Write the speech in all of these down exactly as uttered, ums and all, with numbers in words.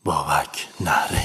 Babak Nari.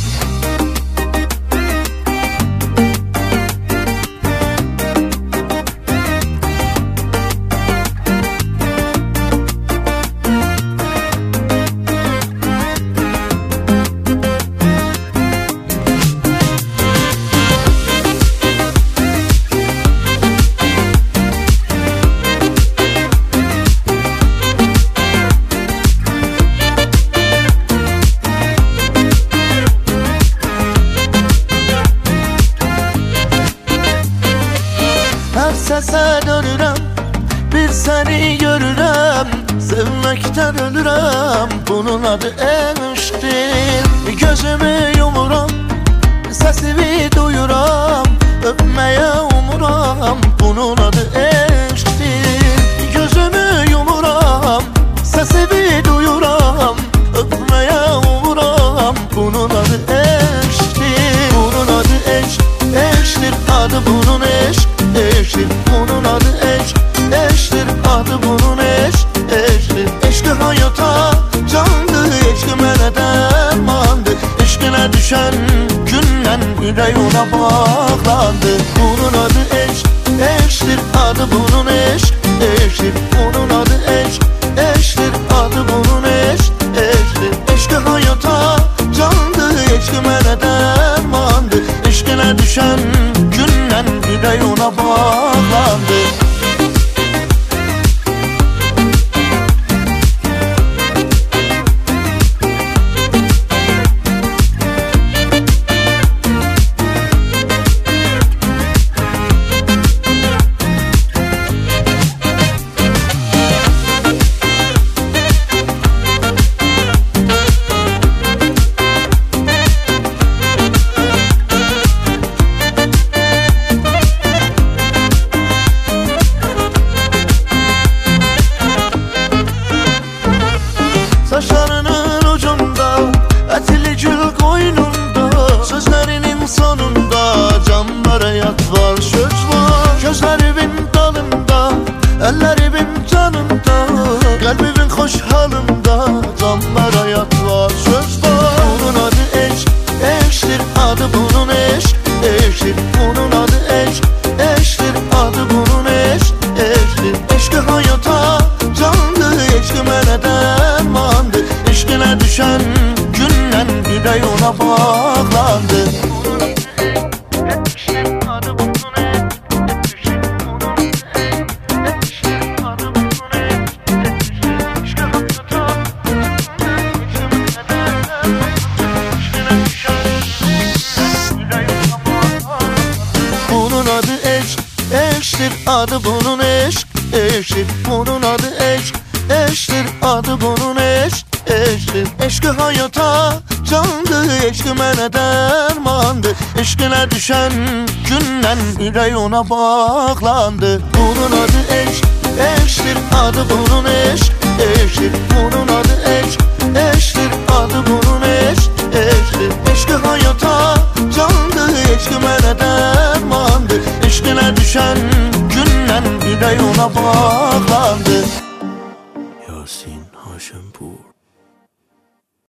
Her sese dönürəm, bir seni görürəm, sevməkdən ölürəm, bunun adı eşqdir. Gözümü yumuram, səsini duyuram, öpməyə umuram, bunun adı eşqdir. Gözümü yumuram, səsini duyuram, öpməyə umuram, bunun adı eşqdir. Bunun adı eşq, eşqdir, adı bunun eşq. Eştir, bunun adı eşk, eştir, adı bunun eşk, eştir. Eşki hayata candı, eşki mənə dərmandı. Eşkinə düşən gündən ürək ona bağlandı. Bunun adı eşk, eştir, adı bunun eşk, eştir. Bunun adı eşk, eştir, adı bunun eşk, eştir. Eşki hayata candı, eşki mənə dərmandı. Eşkinə düşən gündən ürək ona bağlandı. Saçlarının ucunda, etli gül koynunda, sözlerinin sonunda canlara yat var, söz var. Gözlerimin dalında, ellerimin canında, kalbimin hoş halında canlara yat var, söz var. Bunun adı eşk, eşktir, adı bunun eşk, eşktir. Bunun adı eşk, eşktir, adı bunun eşk, eşktir. Eşki hayata candı, eşki mənə dərmandı. Eşkinə düşən gündən ürək ona bağlandı. Bunun adı eşk, eşktir, adı bunun eşk, eşktir. Bunun adı eşk, eşktir, adı bunun eşk, eşktir. Eşki hayata candı, eşki mənə dərmandı. Eşkinə düşən gündən ürək ona bağlandı. Bunun adı eşk, eşktir, adı bunun eşk, eşktir. Bunun adı eşk, eşktir, adı bunun eşk, eşktir. Eşki hayata candı, eşki mənə dərmandı. Eşkinə düşən gündən ürək ona bağlandı.